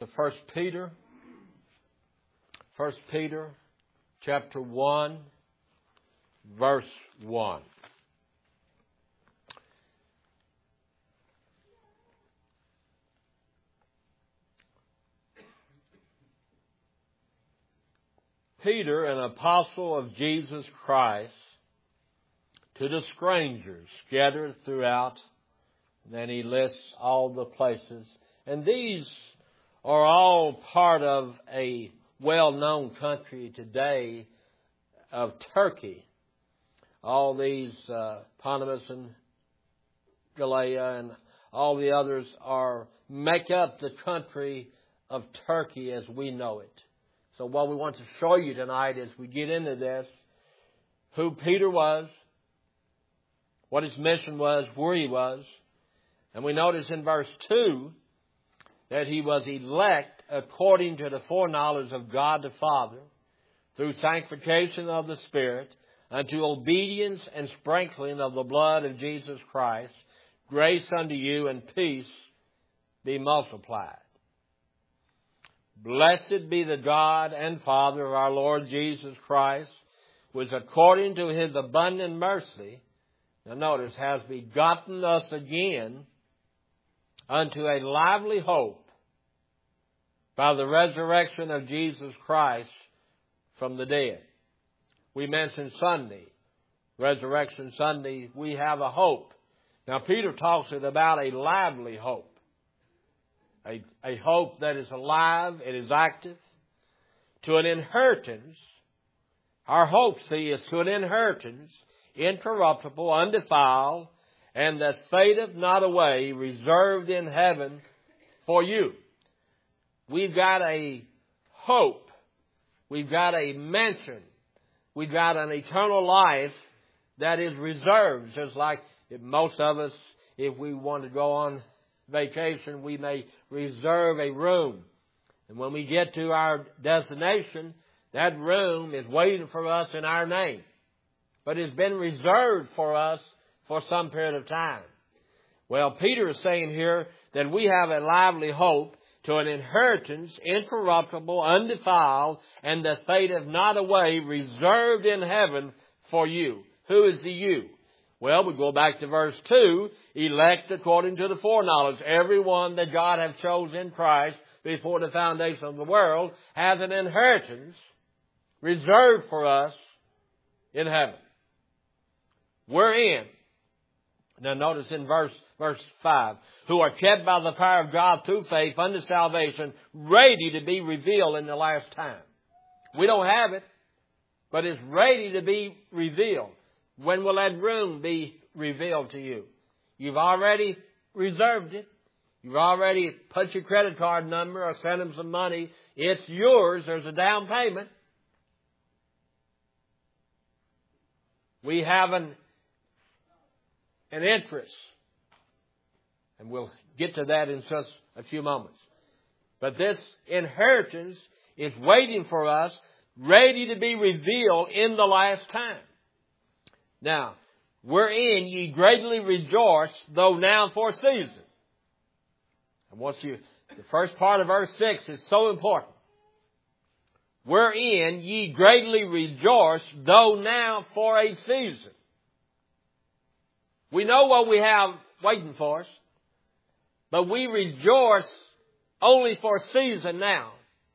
1 Peter. 1 Peter chapter 1, verse 1. Peter, an apostle of Jesus Christ, to the strangers scattered throughout, then he lists all the places. And these are all part of a well-known country today of Turkey. All these, Pontus and Galatia and all the others make up the country of Turkey as we know it. So what we want to show you tonight as we get into this, who Peter was, what his mission was, where he was. And we notice in verse 2 that he was elect according to the foreknowledge of God the Father, through sanctification of the Spirit, unto obedience and sprinkling of the blood of Jesus Christ. Grace unto you and peace be multiplied. Blessed be the God and Father of our Lord Jesus Christ, which according to His abundant mercy, now notice, has begotten us again unto a lively hope by the resurrection of Jesus Christ from the dead. We mentioned Sunday, Resurrection Sunday, we have a hope. Now Peter talks about a lively hope. A hope that is alive, it is active, to an inheritance. Our hope, see, is to an inheritance, incorruptible, undefiled, and that fadeth not away, reserved in heaven for you. We've got a hope. We've got a mention. We've got an eternal life that is reserved. Just like if most of us, if we want to go on vacation, we may reserve a room. And when we get to our destination, that room is waiting for us in our name. But it's been reserved for us for some period of time. Well, Peter is saying here that we have a lively hope to an inheritance, incorruptible, undefiled, and that fadeth not away, reserved in heaven for you. Who is the you? Well, we go back to verse 2, elect according to the foreknowledge. Everyone that God hath chosen in Christ before the foundation of the world has an inheritance reserved for us in heaven. We're in. Now notice in verse 5, who are kept by the power of God through faith unto salvation, ready to be revealed in the last time. We don't have it, but it's ready to be revealed. When will that room be revealed to you? You've already reserved it. You've already put your credit card number or sent them some money. It's yours. There's a down payment. We have an interest. And we'll get to that in just a few moments. But this inheritance is waiting for us, ready to be revealed in the last time. Now, wherein ye greatly rejoice, though now for a season. The first part of verse 6 is so important. Wherein ye greatly rejoice, though now for a season. We know what we have waiting for us, but we rejoice only for a season now.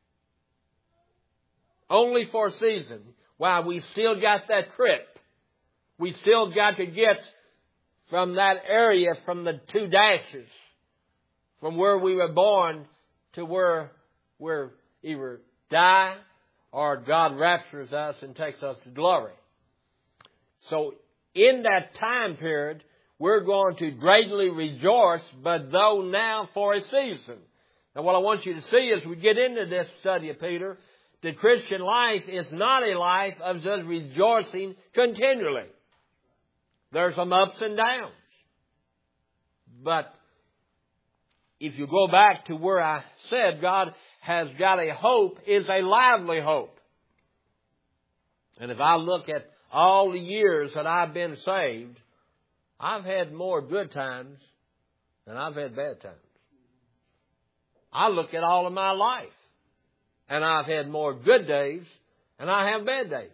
Only for a season. Why? We've still got that trip. We still got to get from that area, from the 2 dashes, from where we were born to where we're either die or God raptures us and takes us to glory. So in that time period, we're going to greatly rejoice, but though now for a season. Now what I want you to see as we get into this study of Peter, the Christian life is not a life of just rejoicing continually. There's some ups and downs. But if you go back to where I said God has got a hope, is a lively hope. And if I look at all the years that I've been saved, I've had more good times than I've had bad times. I look at all of my life, and I've had more good days than I have bad days.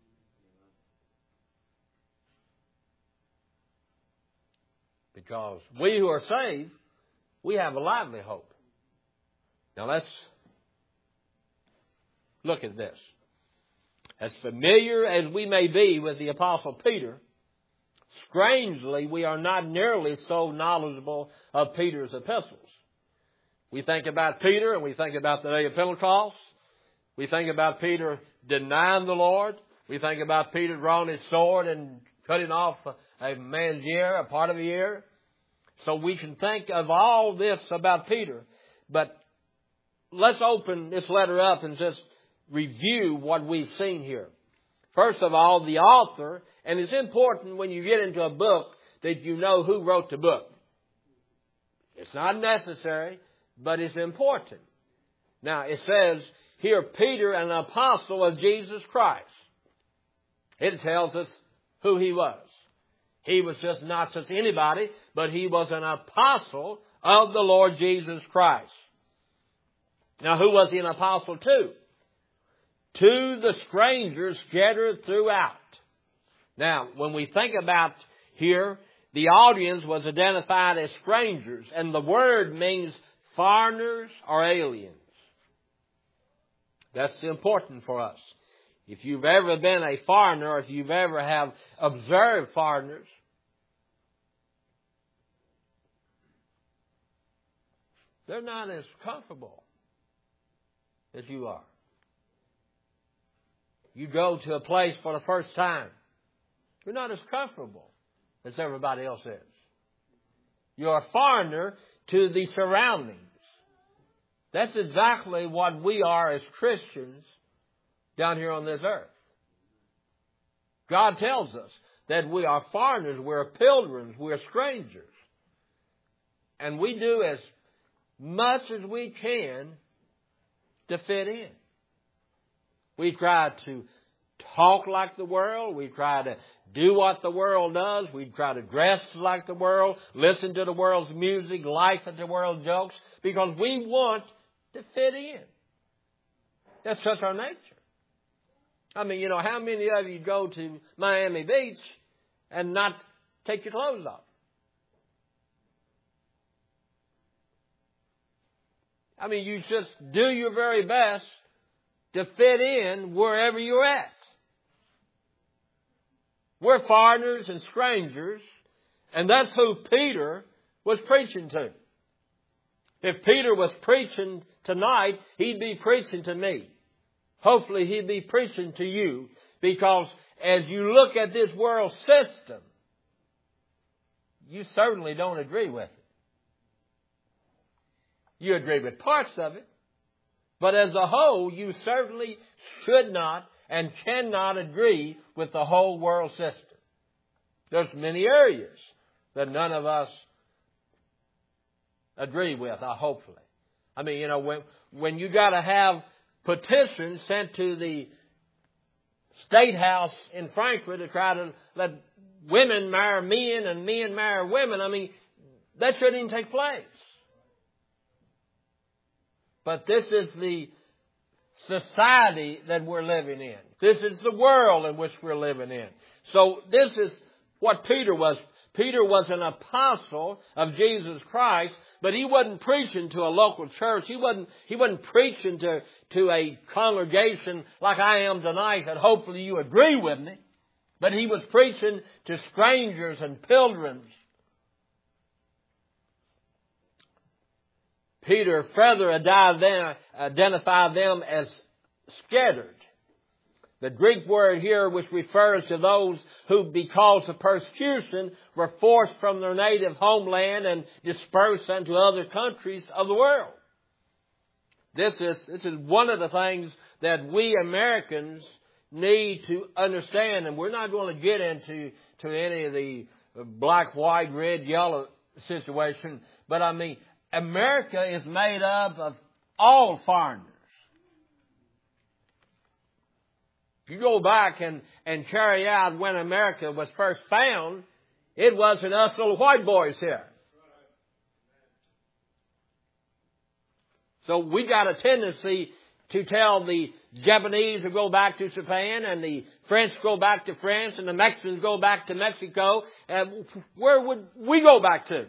Because we who are saved, we have a lively hope. Now let's look at this. As familiar as we may be with the Apostle Peter, strangely, we are not nearly so knowledgeable of Peter's epistles. We think about Peter and we think about the day of Pentecost. We think about Peter denying the Lord. We think about Peter drawing his sword and cutting off a man's ear, a part of the ear. So we can think of all this about Peter. But let's open this letter up and just review what we've seen here. First of all, the author, and it's important when you get into a book that you know who wrote the book. It's not necessary, but it's important. Now, it says here, Peter, an apostle of Jesus Christ. It tells us who he was. He was just not just anybody, but he was an apostle of the Lord Jesus Christ. Now, who was he an apostle to? To the strangers scattered throughout. Now, when we think about here, the audience was identified as strangers, and the word means foreigners or aliens. That's important for us. If you've ever been a foreigner, or if you've ever have observed foreigners, they're not as comfortable as you are. You go to a place for the first time, you're not as comfortable as everybody else is. You're a foreigner to the surroundings. That's exactly what we are as Christians down here on this earth. God tells us that we are foreigners, we're pilgrims, we're strangers. And we do as much as we can to fit in. We try to talk like the world. We try to do what the world does. We try to dress like the world, listen to the world's music, laugh at the world's jokes, because we want to fit in. That's just our nature. I mean, you know, how many of you go to Miami Beach and not take your clothes off? I mean, you just do your very best to fit in wherever you're at. We're foreigners and strangers, and that's who Peter was preaching to. If Peter was preaching tonight, he'd be preaching to me. Hopefully he'd be preaching to you, because as you look at this world system, you certainly don't agree with it. You agree with parts of it, but as a whole, you certainly should not and cannot agree with the whole world system. There's many areas that none of us agree with, hopefully. I mean, you know, when you got to have petitions sent to the State House in Frankfurt to try to let women marry men and men marry women, I mean, that shouldn't even take place. But this is the society that we're living in. This is the world in which we're living in. So this is what Peter was. Peter was an apostle of Jesus Christ, but he wasn't preaching to a local church. He wasn't preaching to a congregation like I am tonight, that hopefully you agree with me. But he was preaching to strangers and pilgrims. Peter further identified them as scattered. The Greek word here, which refers to those who, because of persecution, were forced from their native homeland and dispersed into other countries of the world. This is one of the things that we Americans need to understand, and we're not going to get into any of the black, white, red, yellow situation, but I mean, America is made up of all foreigners. If you go back and carry out when America was first found, it wasn't us little white boys here. So we got a tendency to tell the Japanese to go back to Japan, and the French go back to France, and the Mexicans go back to Mexico. Where would we go back to?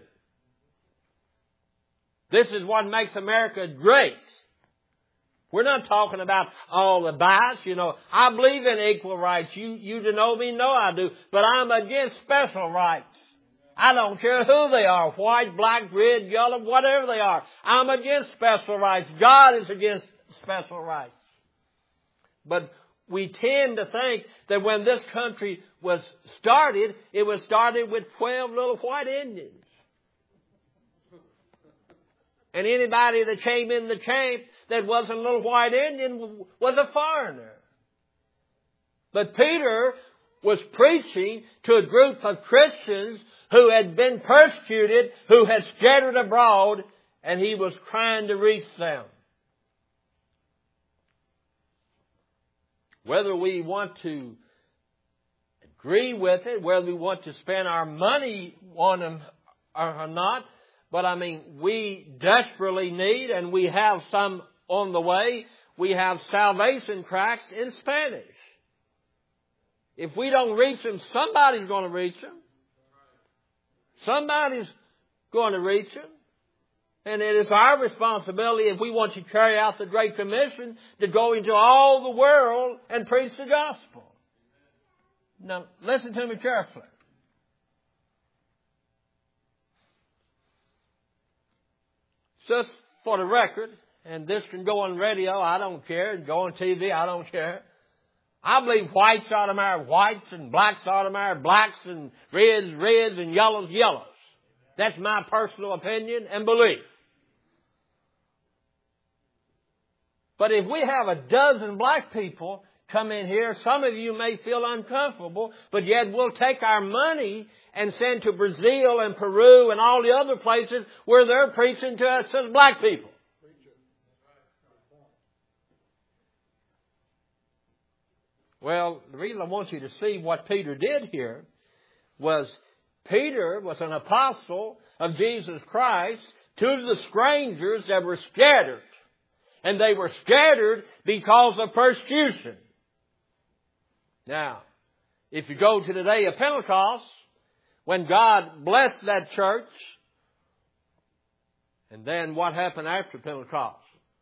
This is what makes America great. We're not talking about all the bites. You know, I believe in equal rights. You to know me, know I do. But I'm against special rights. I don't care who they are, white, black, red, yellow, whatever they are. I'm against special rights. God is against special rights. But we tend to think that when this country was started, it was started with 12 little white Indians. And anybody that came in the camp that wasn't a little white Indian was a foreigner. But Peter was preaching to a group of Christians who had been persecuted, who had scattered abroad, and he was trying to reach them. Whether we want to agree with it, whether we want to spend our money on them or not, but I mean, we desperately need, and we have some on the way, we have salvation tracts in Spanish. If we don't reach them, somebody's going to reach them. Somebody's going to reach them. And it is our responsibility, if we want to carry out the Great Commission, to go into all the world and preach the gospel. Now, listen to me carefully. Just for the record, and this can go on radio, I don't care, and go on TV, I don't care. I believe whites ought to marry whites, and blacks ought to marry blacks, and reds, reds, and yellows, yellows. That's my personal opinion and belief. But if we have a dozen black people come in here, some of you may feel uncomfortable, but yet we'll take our money and send to Brazil and Peru and all the other places where they're preaching to us as black people. Well, the reason I want you to see what Peter did here was Peter was an apostle of Jesus Christ to the strangers that were scattered. And they were scattered because of persecution. Now, if you go to the day of Pentecost, when God blessed that church, and then what happened after Pentecost?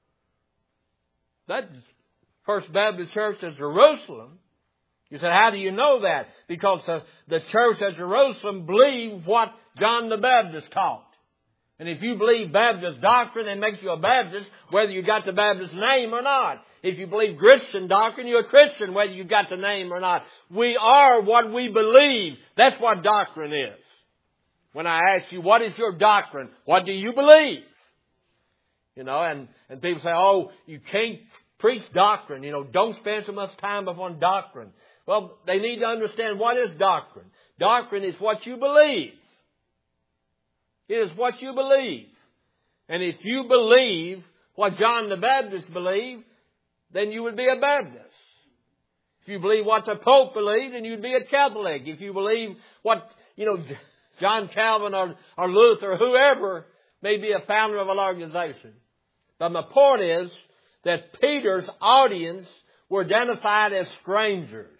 That First Baptist Church at Jerusalem. You said, how do you know that? Because the church at Jerusalem believed what John the Baptist taught. And if you believe Baptist doctrine, it makes you a Baptist, whether you got the Baptist name or not. If you believe Christian doctrine, you're a Christian, whether you got the name or not. We are what we believe. That's what doctrine is. When I ask you, what is your doctrine? What do you believe? You know, and people say, oh, you can't preach doctrine. You know, don't spend so much time upon doctrine. Well, they need to understand what is doctrine. Doctrine is what you believe. It is what you believe. And if you believe what John the Baptist believed, then you would be a Baptist. If you believe what the Pope believed, then you'd be a Catholic. If you believe what, John Calvin or Luther or whoever may be a founder of an organization. But my point is that Peter's audience were identified as strangers.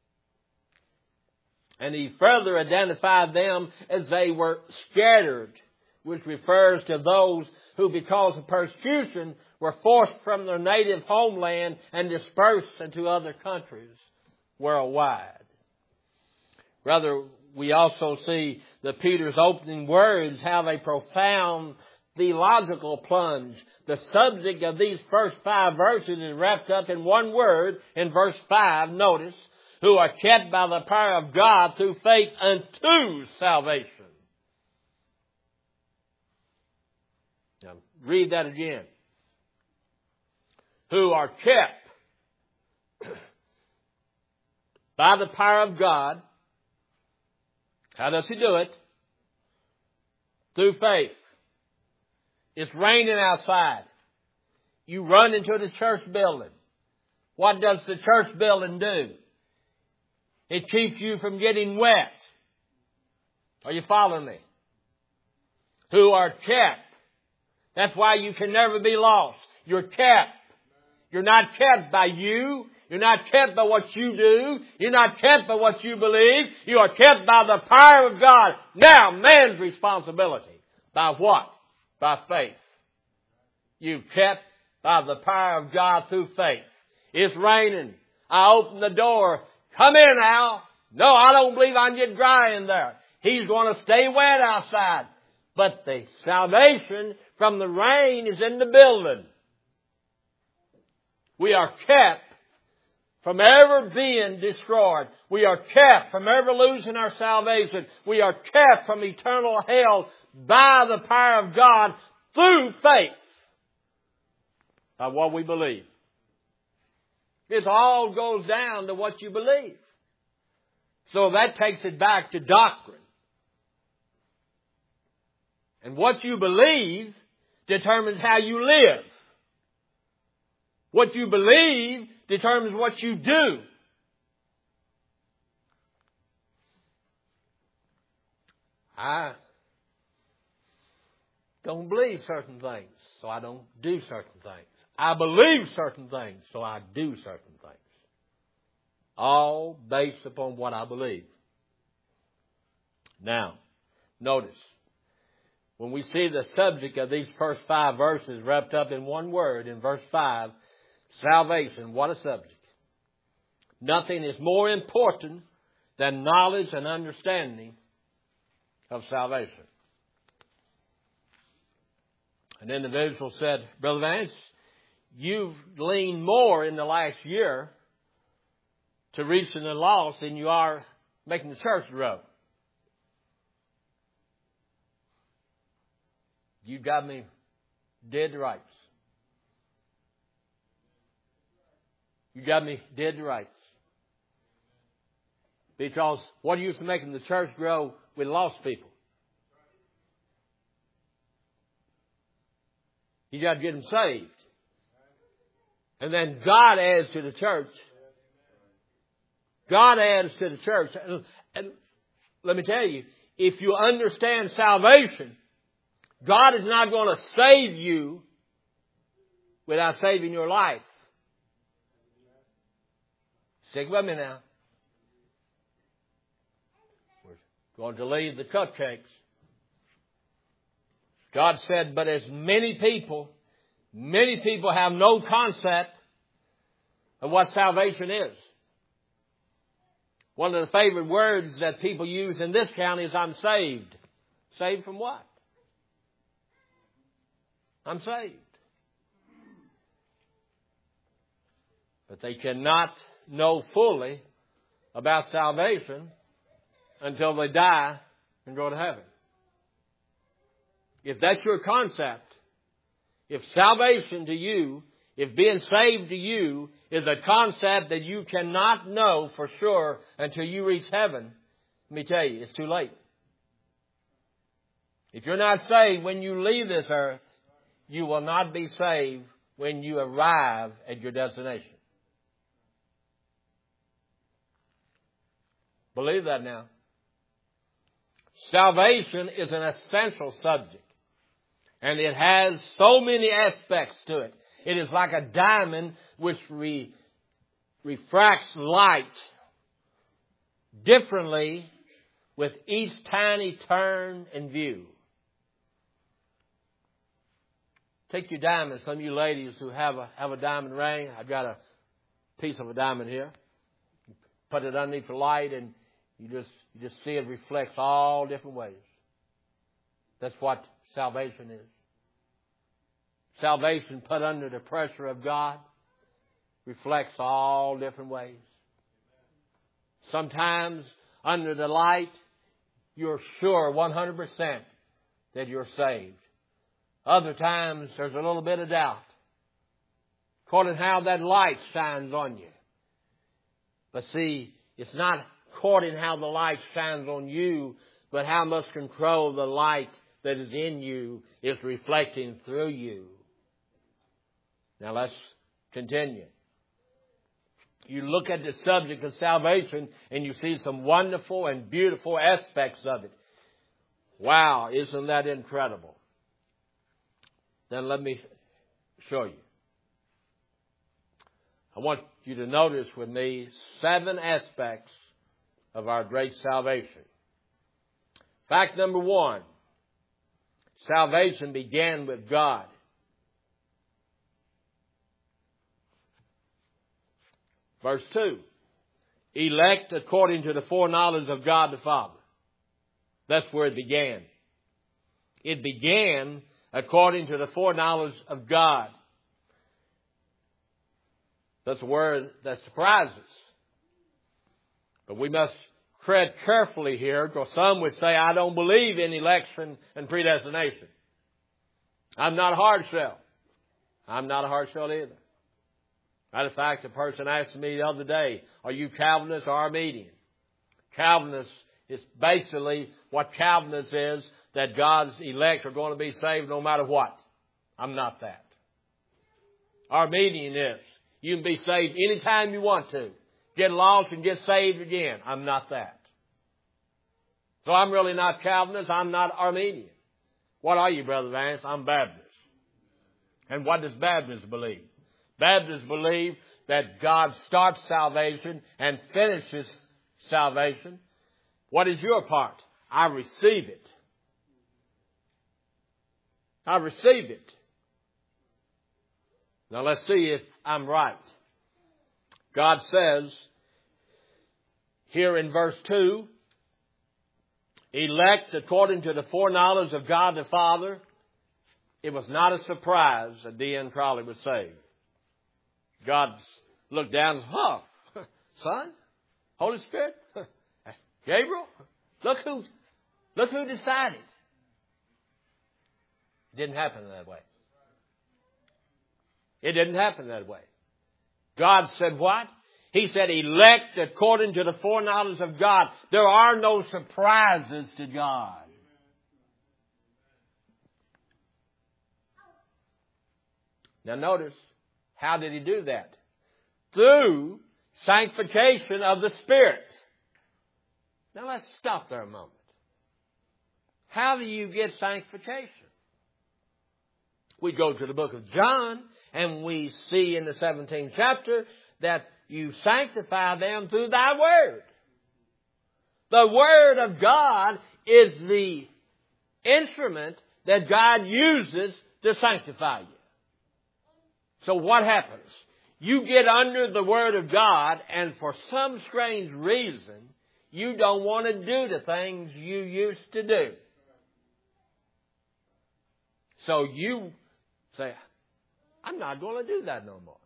And he further identified them as they were scattered, which refers to those who, because of persecution, were forced from their native homeland and dispersed into other countries worldwide. Rather, we also see that Peter's opening words have a profound theological plunge. The subject of these first 5 verses is wrapped up in one word in verse 5. Notice, who are kept by the power of God through faith unto salvation. Now, read that again. Who are kept by the power of God. How does He do it? Through faith. It's raining outside. You run into the church building. What does the church building do? It keeps you from getting wet. Are you following me? Who are kept. That's why you can never be lost. You're kept. You're not kept by you. You're not kept by what you do. You're not kept by what you believe. You are kept by the power of God. Now, man's responsibility. By what? By faith. You're kept by the power of God through faith. It's raining. I open the door. Come in now. No, I don't believe I can get dry in there. He's going to stay wet outside. But the salvation from the rain is in the building. We are kept from ever being destroyed. We are kept from ever losing our salvation. We are kept from eternal hell by the power of God through faith of what we believe. It all goes down to what you believe. So that takes it back to doctrine. And what you believe determines how you live. What you believe determines what you do. I don't believe certain things, so I don't do certain things. I believe certain things, so I do certain things. All based upon what I believe. Now, notice, when we see the subject of these first 5 verses wrapped up in one word, in verse 5, salvation, what a subject. Nothing is more important than knowledge and understanding of salvation. An individual said, Brother Vance, you've leaned more in the last year to reaching the lost than you are making the church grow. You got me dead to rights. You got me dead to rights. Because what use of making the church grow with lost people? You got to get them saved. And then God adds to the church. God adds to the church. And let me tell you, if you understand salvation, God is not going to save you without saving your life. Stick with me now. We're going to leave the cupcakes. God said, but as many people have no concept of what salvation is. One of the favorite words that people use in this county is I'm saved. Saved from what? I'm saved. But they cannot know fully about salvation until they die and go to heaven. If that's your concept, if salvation to you, if being saved to you is a concept that you cannot know for sure until you reach heaven, let me tell you, it's too late. If you're not saved when you leave this earth, you will not be saved when you arrive at your destination. Believe that now. Salvation is an essential subject. And it has so many aspects to it. It is like a diamond which refracts light differently with each tiny turn and view. Take your diamond. Some of you ladies who have a diamond ring, I've got a piece of a diamond here. Put it underneath the light and you just see it reflects all different ways. That's what salvation is. Salvation put under the pressure of God reflects all different ways. Sometimes under the light, you're sure 100% that you're saved. Other times, there's a little bit of doubt. According to how that light shines on you. But see, it's not according to how the light shines on you, but how much control the light that is in you is reflecting through you. Now let's continue. You look at the subject of salvation and you see some wonderful and beautiful aspects of it. Wow, isn't that incredible? Then let me show you. I want you to notice with me 7 aspects of our great salvation. Fact number 1, salvation began with God. Verse 2, elect according to the foreknowledge of God the Father. That's where it began. It began according to the foreknowledge of God. That's a word that surprises. But we must tread carefully here, because some would say, I don't believe in election and predestination. I'm not a hard shell. I'm not a hard shell either. Matter of fact, a person asked me the other day, are you Calvinist or Arminian? Calvinist is basically what Calvinist is, that God's elect are going to be saved no matter what. I'm not that. Arminian is, you can be saved anytime you want to. Get lost and get saved again. I'm not that. So I'm really not Calvinist. I'm not Arminian. What are you, Brother Vance? I'm Baptist. And what does Baptist believe? Baptists believe that God starts salvation and finishes salvation. What is your part? I receive it. I receive it. Now let's see if I'm right. God says here in verse 2, elect according to the foreknowledge of God the Father. It was not a surprise that D.N. Crowley was saved. God looked down and said, oh, Son, Holy Spirit, Gabriel, look who decided. It didn't happen that way. It didn't happen that way. God said what? He said, elect according to the foreknowledge of God. There are no surprises to God. Now notice, how did He do that? Through sanctification of the Spirit. Now let's stop there a moment. How do you get sanctification? We go to the book of John, and we see in the 17th chapter that you sanctify them through thy word. The word of God is the instrument that God uses to sanctify you. So what happens? You get under the word of God, and for some strange reason, you don't want to do the things you used to do. So you say, I'm not going to do that no more.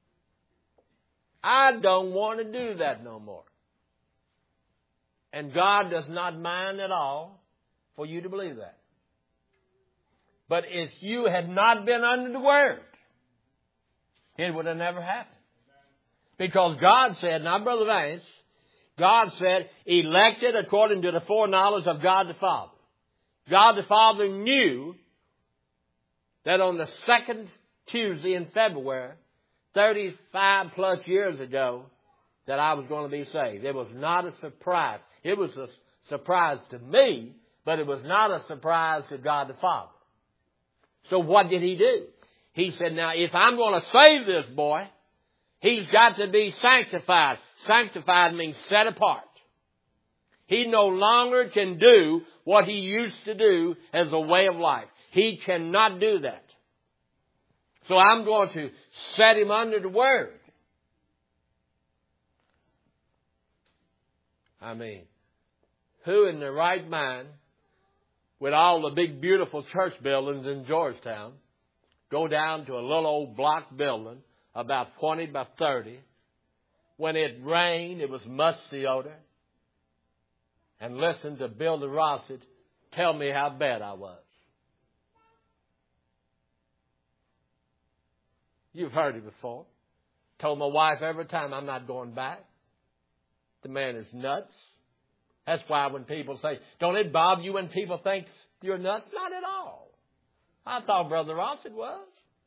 I don't want to do that no more. And God does not mind at all for you to believe that. But if you had not been under the Word, it would have never happened. Because God said, now Brother Vance, God said, elected according to the foreknowledge of God the Father. God the Father knew that on the second Tuesday in February, 35 plus years ago, that I was going to be saved. It was not a surprise. It was a surprise to me, but it was not a surprise to God the Father. So what did He do? He said, now if I'm going to save this boy, he's got to be sanctified. Sanctified means set apart. He no longer can do what he used to do as a way of life. He cannot do that. So I'm going to set him under the Word. I mean, who in their right mind, with all the big beautiful church buildings in Georgetown, go down to a little old block building about 20 by 30. When it rained, it was musty odor. And listen to Bill DeRosset tell me how bad I was. You've heard it before. Told my wife every time, I'm not going back. The man is nuts. That's why when people say, don't it bother you when people think you're nuts? Not at all. I thought Brother Rossett was.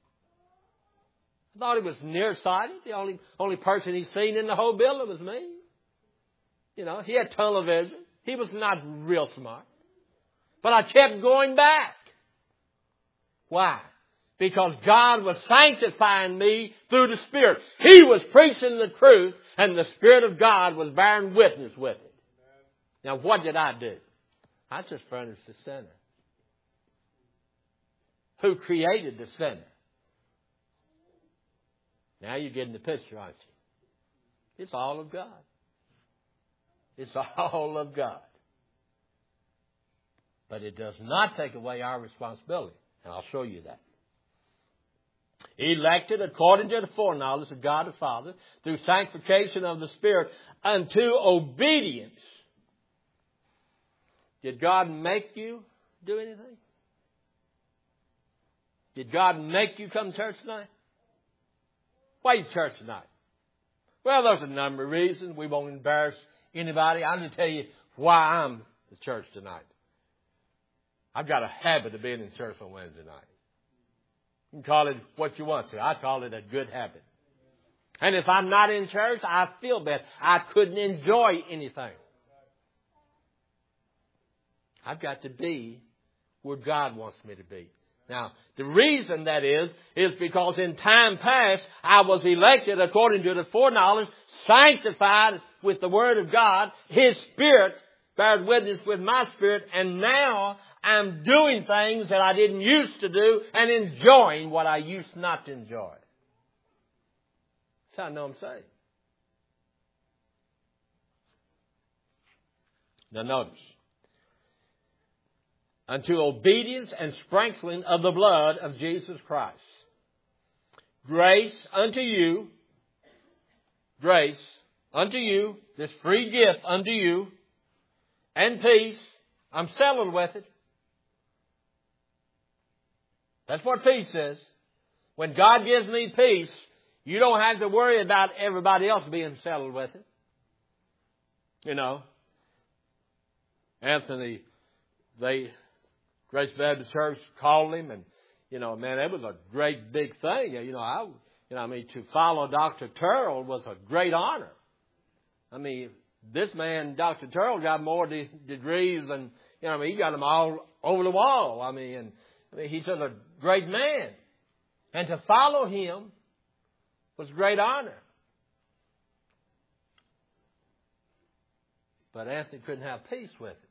I thought he was nearsighted. The only person he's seen in the whole building was me. You know, he had tunnel vision. He was not real smart. But I kept going back. Why? Because God was sanctifying me through the Spirit. He was preaching the truth, and the Spirit of God was bearing witness with it. Now, what did I do? I just furnished the sinner. Who created the sinner? Now you're getting the picture, aren't you? It's all of God. It's all of God. But it does not take away our responsibility. And I'll show you that. Elected according to the foreknowledge of God the Father, through sanctification of the Spirit, unto obedience. Did God make you do anything? Did God make you come to church tonight? Why are you at church tonight? Well, there's a number of reasons. We won't embarrass anybody. I'm going to tell you why I'm at church tonight. I've got a habit of being in church on Wednesday night. You can call it what you want to. I call it a good habit. And if I'm not in church, I feel bad. I couldn't enjoy anything. I've got to be where God wants me to be. Now, the reason that is because in time past, I was elected according to the foreknowledge, sanctified with the Word of God. His Spirit bears witness with my spirit, and now I'm doing things that I didn't used to do and enjoying what I used not to enjoy. That's how I know I'm saved. Now notice. Unto obedience and sprinkling of the blood of Jesus Christ. Grace unto you, this free gift unto you, and peace. I'm settled with it. That's what peace is. When God gives me peace, you don't have to worry about everybody else being settled with it. You know, Anthony, Grace Baptist Church called him, and man, it was a great big thing. To follow Dr. Turrell was a great honor. I mean, this man, Dr. Turrell, got more degrees than he got them all over the wall. He's just a great man, and to follow him was a great honor. But Anthony couldn't have peace with it.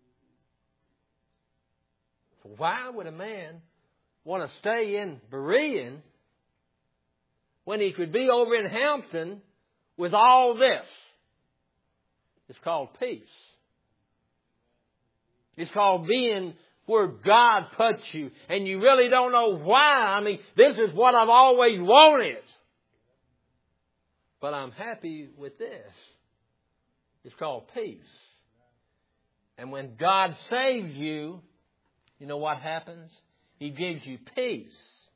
So why would a man want to stay in Berean when he could be over in Hampton with all this? It's called peace. It's called being where God puts you, and you really don't know why. This is what I've always wanted. But I'm happy with this. It's called peace. And when God saves you, you know what happens? He gives you peace.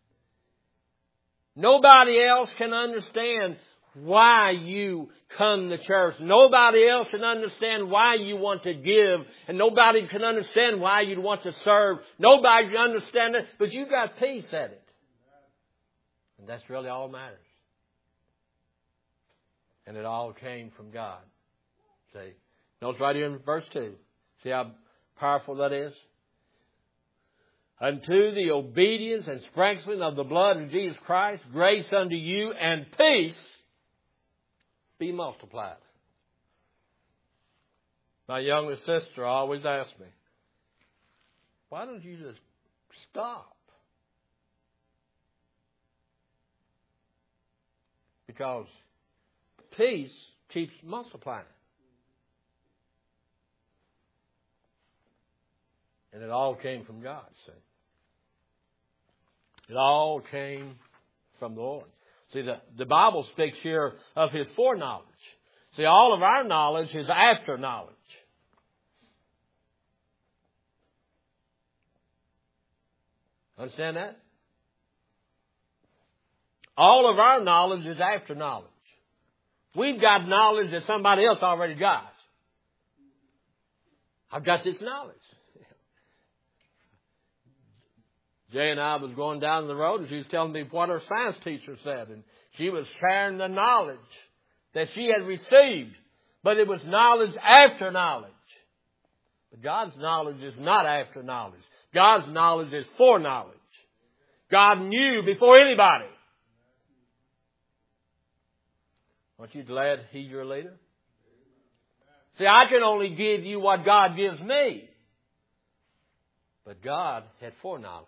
Nobody else can understand why you come to church. Nobody else can understand why you want to give. And nobody can understand why you want to serve. Nobody can understand it, but you've got peace at it. And that's really all that matters. And it all came from God. See? Notice right here in verse 2. See how powerful that is? Unto the obedience and sprinkling of the blood of Jesus Christ, grace unto you and peace be multiplied. My younger sister always asks me, why don't you just stop? Because peace keeps multiplying. And it all came from God, see. It all came from the Lord. See, the Bible speaks here of His foreknowledge. See, all of our knowledge is after knowledge. Understand that? All of our knowledge is after knowledge. We've got knowledge that somebody else already got. I've got this knowledge. Jay and I was going down the road, and she was telling me what her science teacher said. And she was sharing the knowledge that she had received. But it was knowledge after knowledge. But God's knowledge is not after knowledge. God's knowledge is foreknowledge. God knew before anybody. Aren't you glad He's your leader? See, I can only give you what God gives me. But God had foreknowledge.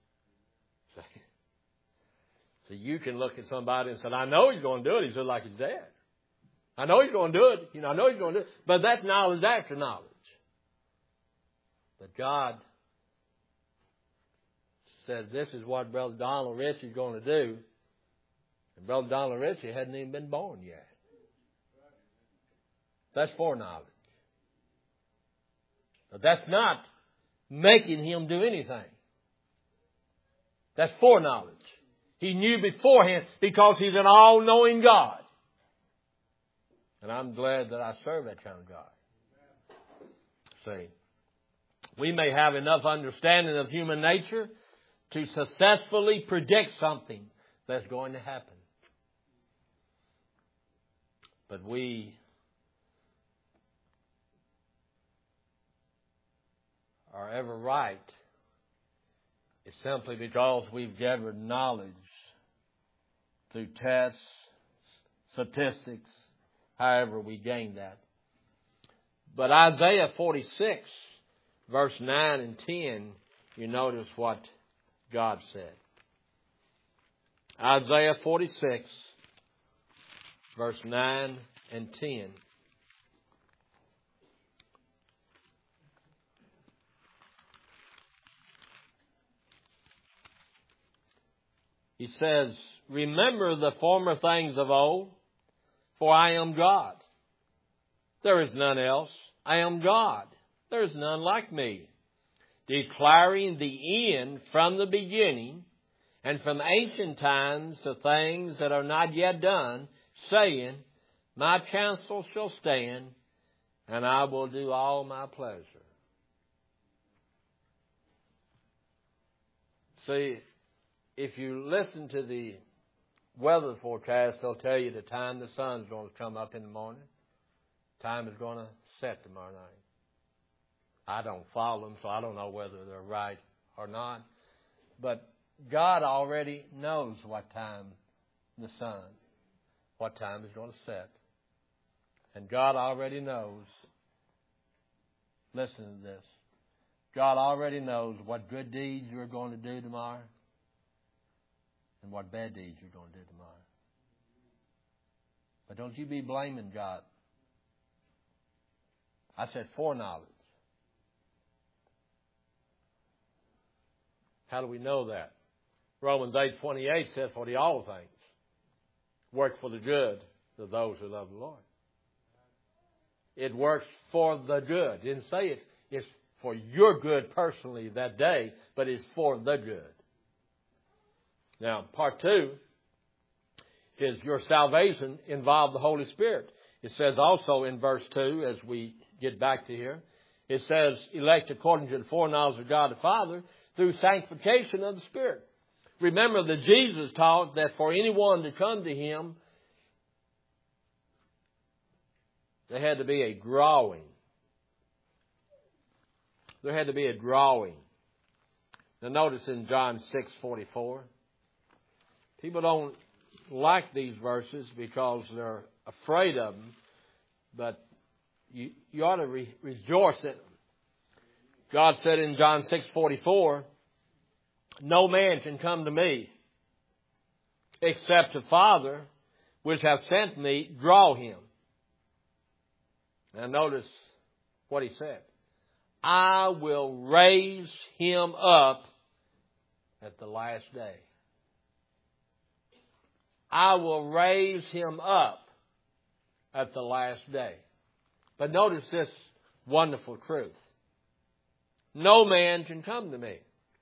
So you can look at somebody and say, I know He's going to do it. He's just like His dad. I know He's going to do it. I know He's going to do it. But that's knowledge after knowledge. But God said, this is what Brother Donald Ritchie is going to do. And Brother Donald Ritchie hadn't even been born yet. That's foreknowledge. But that's not making him do anything. That's foreknowledge. He knew beforehand because He's an all-knowing God. And I'm glad that I serve that kind of God. See, we may have enough understanding of human nature to successfully predict something that's going to happen. But we are ever right is simply because we've gathered knowledge through tests, statistics, however we gain that. But Isaiah 46, verse 9 and 10, you notice what God said. Isaiah 46, verse 9 and 10. He says, remember the former things of old, for I am God. There is none else. I am God. There is none like me. Declaring the end from the beginning, and from ancient times the things that are not yet done, saying, my counsel shall stand, and I will do all my pleasure. See, if you listen to the weather forecast, they'll tell you the time the sun's going to come up in the morning. Time is going to set tomorrow night. I don't follow them, so I don't know whether they're right or not. But God already knows what time what time is going to set. And God already knows, listen to this, God already knows what good deeds you're going to do tomorrow and what bad deeds you're going to do tomorrow. But don't you be blaming God. I said foreknowledge. How do we know that? Romans 8:28 says, for the all things work for the good of those who love the Lord. It works for the good. It didn't say it's for your good personally that day, but it's for the good. Now, part 2 is your salvation involved the Holy Spirit. It says also in verse 2, as we get back to here, it says, elect according to the foreknowledge of God the Father through sanctification of the Spirit. Remember that Jesus taught that for anyone to come to Him, there had to be a drawing. There had to be a drawing. Now notice in John 6:44, people don't like these verses because they're afraid of them, but you ought to rejoice in them. God said in John 6:44, no man can come to me except the Father which hath sent me draw him. Now notice what He said. I will raise him up at the last day. I will raise him up at the last day. But notice this wonderful truth. No man can come to me.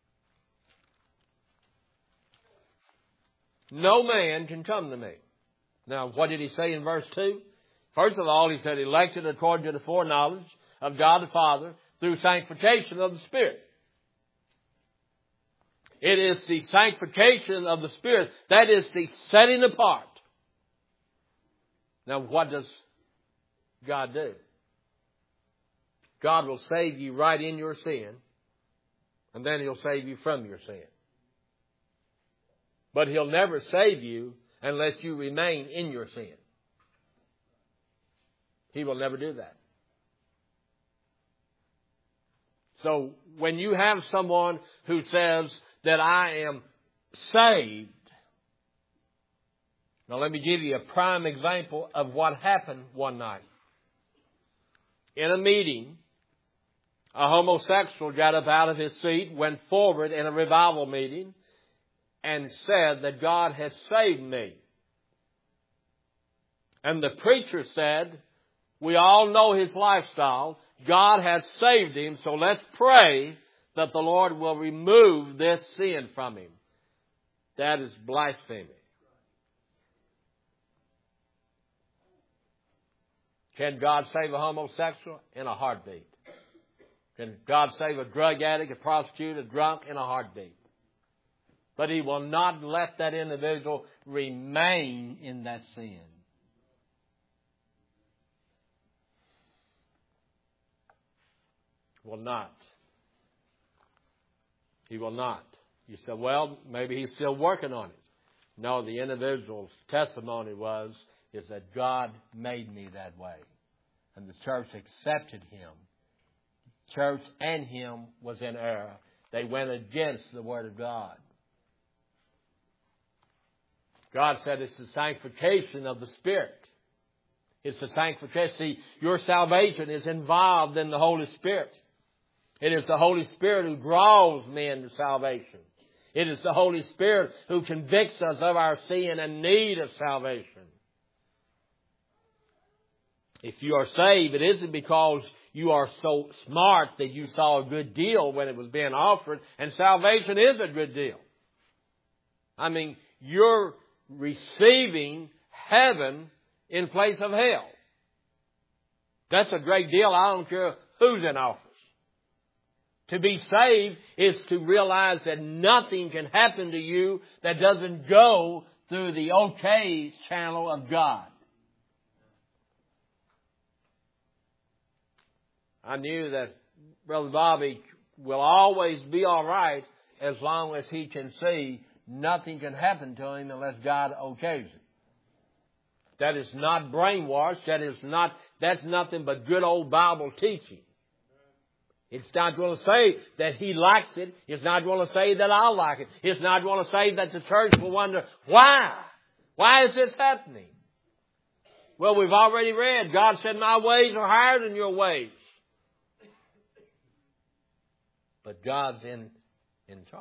No man can come to me. Now, what did He say in verse 2? First of all, He said, elected according to the foreknowledge of God the Father through sanctification of the Spirit. It is the sanctification of the Spirit. That is the setting apart. Now, what does God do? God will save you right in your sin, and then He'll save you from your sin. But He'll never save you unless you remain in your sin. He will never do that. So when you have someone who says that I am saved, now let me give you a prime example of what happened one night. In a meeting, a homosexual got up out of his seat, went forward in a revival meeting, and said that God has saved me. And the preacher said, we all know his lifestyle. God has saved him, so let's pray that the Lord will remove this sin from him. That is blasphemy. Can God save a homosexual? In a heartbeat. Can God save a drug addict, a prostitute, a drunk? In a heartbeat. But He will not let that individual remain in that sin. Will not. He will not. You say, well, maybe he's still working on it. No, the individual's testimony is that God made me that way. And the church accepted him. Church and him was in error. They went against the Word of God. God said it's the sanctification of the Spirit. It's the sanctification. See, your salvation is involved in the Holy Spirit. It is the Holy Spirit who draws men to salvation. It is the Holy Spirit who convicts us of our sin and need of salvation. If you are saved, it isn't because you are so smart that you saw a good deal when it was being offered, and salvation is a good deal. I mean, you're receiving heaven in place of hell. That's a great deal. I don't care who's in office. To be saved is to realize that nothing can happen to you that doesn't go through the okay channel of God. I knew that Brother Bobby will always be all right as long as he can see nothing can happen to him unless God okays it. That is not brainwashed. That's nothing but good old Bible teaching. It's not going to say that he likes it. It's not going to say that I like it. It's not going to say that the church will wonder, why? Why is this happening? Well, we've already read, God said, my ways are higher than your ways. But God's in charge.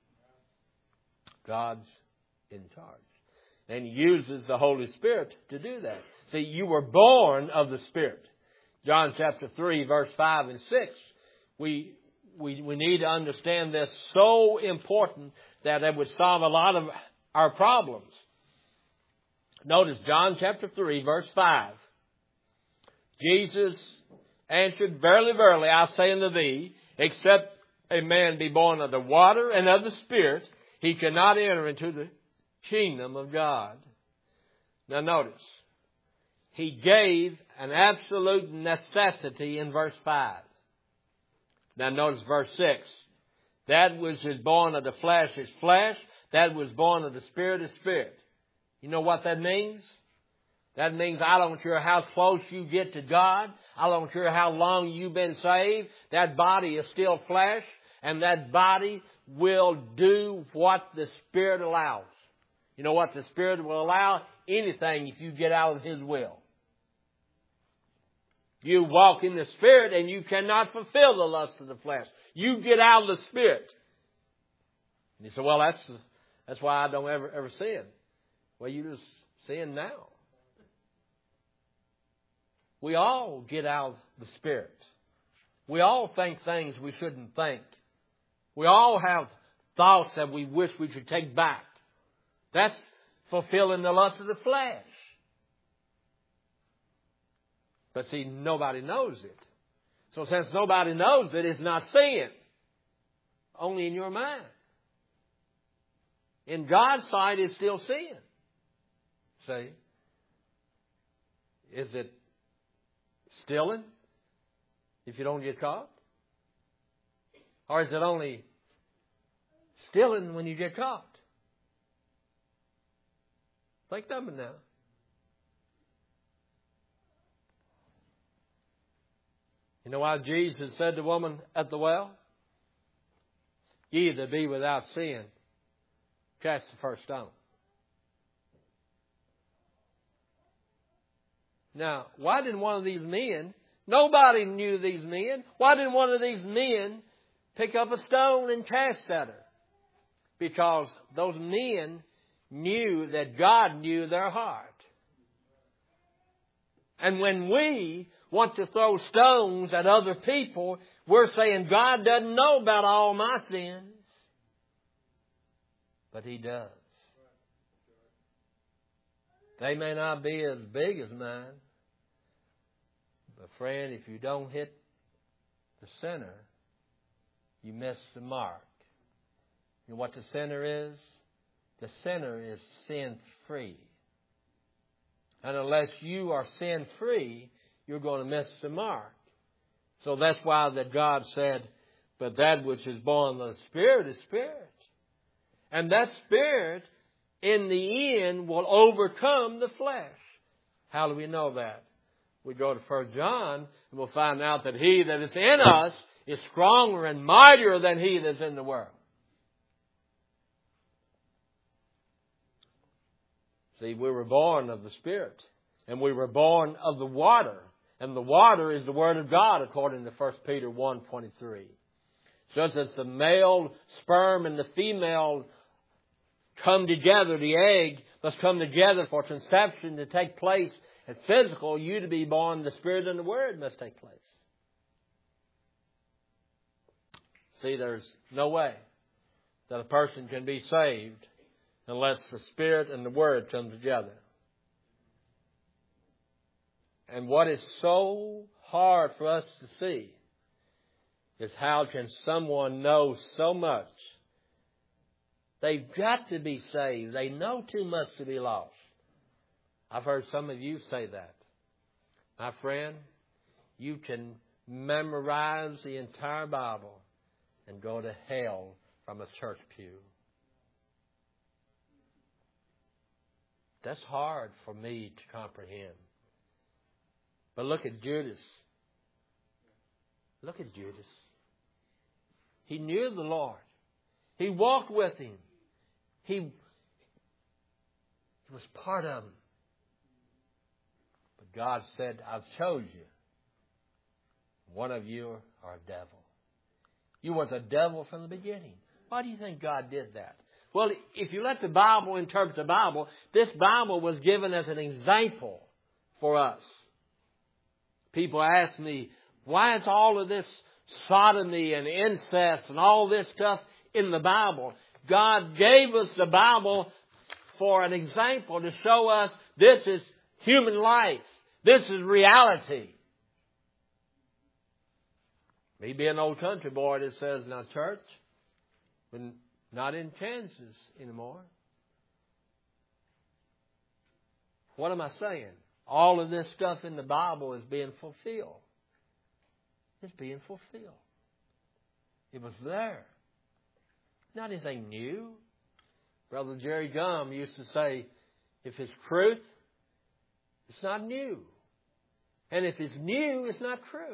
God's in charge. And He uses the Holy Spirit to do that. See, you were born of the Spirit. John chapter 3, verse 5 and 6. We need to understand this, so important that it would solve a lot of our problems. Notice John chapter 3, verse 5. Jesus answered, verily, verily, I say unto thee, except a man be born of the water and of the Spirit, he cannot enter into the kingdom of God. Now notice, He gave an absolute necessity in verse 5. Now notice verse 6. That which is born of the flesh is flesh. That was born of the Spirit is spirit. You know what that means? That means I don't care how close you get to God. I don't care how long you've been saved. That body is still flesh. And that body will do what the Spirit allows. You know what the Spirit will allow? Anything if you get out of His will. You walk in the Spirit and you cannot fulfill the lust of the flesh. You get out of the Spirit. And you say, well, that's why I don't ever sin. Well, you just sin now. We all get out of the Spirit. We all think things we shouldn't think. We all have thoughts that we wish we could take back. That's fulfilling the lust of the flesh. But see, nobody knows it. So since nobody knows it, it's not sin. Only in your mind. In God's sight, it's still sin. See? Is it stealing if you don't get caught? Or is it only stealing when you get caught? Think of it now. You know why Jesus said to the woman at the well? Ye that be without sin, cast the first stone. Now, why didn't one of these men, nobody knew these men, why didn't one of these men pick up a stone and cast at her? Because those men knew that God knew their heart. And when we want to throw stones at other people, we're saying God doesn't know about all my sins. But He does. They may not be as big as mine. But friend, if you don't hit the center, you miss the mark. You know what the center is? The center is sin-free. And unless you are sin-free, you're going to miss the mark. So that's why that God said, but that which is born of the Spirit is Spirit. And that Spirit, in the end, will overcome the flesh. How do we know that? We go to 1 John, and we'll find out that he that is in us is stronger and mightier than he that's in the world. See, we were born of the Spirit, and we were born of the water. And the water is the Word of God, according to 1 Peter 1:23. Just as the male sperm and the female come together, the egg must come together for conception to take place. And physical, you to be born, the Spirit and the Word must take place. See, there's no way that a person can be saved unless the Spirit and the Word come together. And what is so hard for us to see is how can someone know so much? They've got to be saved. They know too much to be lost. I've heard some of you say that. My friend, you can memorize the entire Bible and go to hell from a church pew. That's hard for me to comprehend. But look at Judas. Look at Judas. He knew the Lord. He walked with Him. He was part of Him. But God said, I've chose you. One of you are a devil. You was a devil from the beginning. Why do you think God did that? Well, if you let the Bible interpret the Bible, this Bible was given as an example for us. People ask me, why is all of this sodomy and incest and all this stuff in the Bible? God gave us the Bible for an example to show us this is human life. This is reality. Me being an old country boy that says, now church, we're not in Kansas anymore. What am I saying? All of this stuff in the Bible is being fulfilled. It's being fulfilled. It was there. Not anything new. Brother Jerry Gum used to say, if it's truth, it's not new. And if it's new, it's not truth.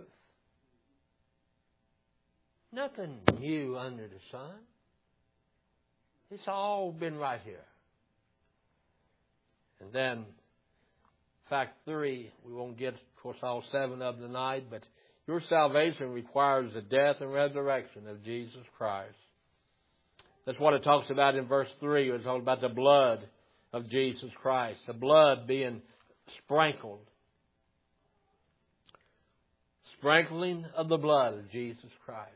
Nothing new under the sun. It's all been right here. And then, fact 3, we won't get, of course, all 7 of them tonight, but your salvation requires the death and resurrection of Jesus Christ. That's what it talks about in verse 3. It's all about the blood of Jesus Christ. The blood being sprinkled. Sprinkling of the blood of Jesus Christ.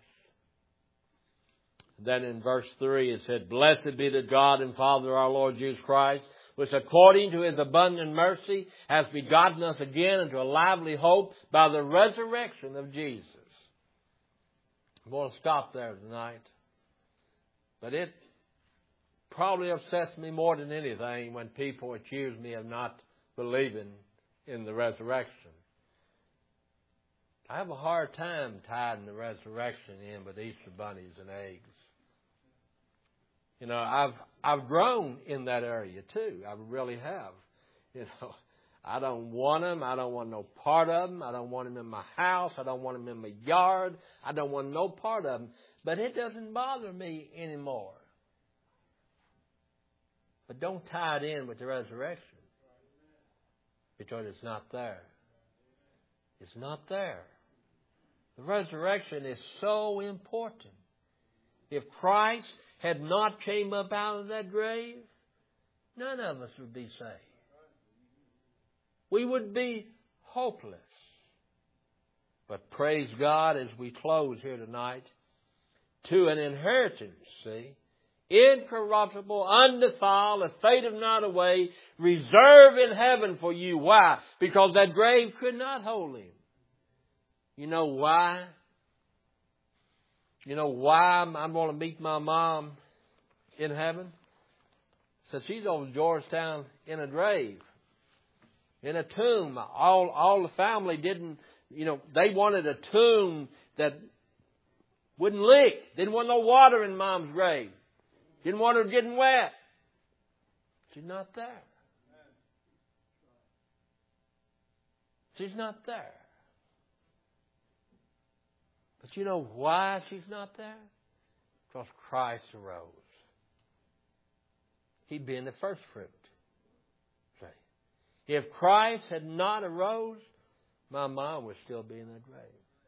Then in verse 3 it said, Blessed be the God and Father of our Lord Jesus Christ, which according to His abundant mercy has begotten us again into a lively hope by the resurrection of Jesus. I'm going to stop there tonight. But it probably upsets me more than anything when people accuse me of not believing in the resurrection. I have a hard time tying the resurrection in with Easter bunnies and eggs. You know, I've grown in that area too. I really have. You know, I don't want them. I don't want no part of them. I don't want them in my house. I don't want them in my yard. I don't want no part of them. But it doesn't bother me anymore. But don't tie it in with the resurrection, because it's not there. It's not there. The resurrection is so important. If Christ had not came up out of that grave, none of us would be saved. We would be hopeless. But praise God, as we close here tonight, to an inheritance, see, incorruptible, undefiled, that fadeth not away, reserved in heaven for you. Why? Because that grave could not hold him. You know why? You know why I'm going to meet my mom in heaven? So she's over in Georgetown in a grave, in a tomb. All the family didn't, you know, they wanted a tomb that wouldn't leak. Didn't want no water in Mom's grave. Didn't want her getting wet. She's not there. She's not there. But you know why she's not there? Because Christ arose. He'd been the first fruit. See? If Christ had not arose, my mom would still be in that grave.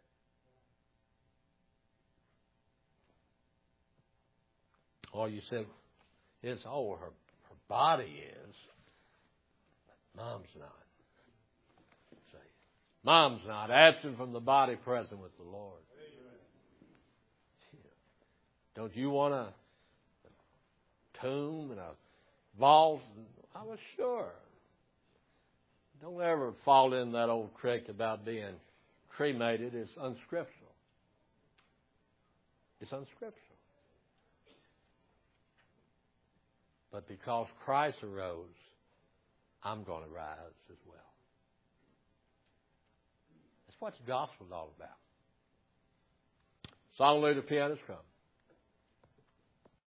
Or you said, it's her body is, but Mom's not. See? Mom's not. Absent from the body, present with the Lord. Don't you want a tomb and a vault? I was sure. Don't ever fall in that old trick about being cremated. It's unscriptural. It's unscriptural. But because Christ arose, I'm going to rise as well. That's what the gospel's all about. Song leader, pianist, come.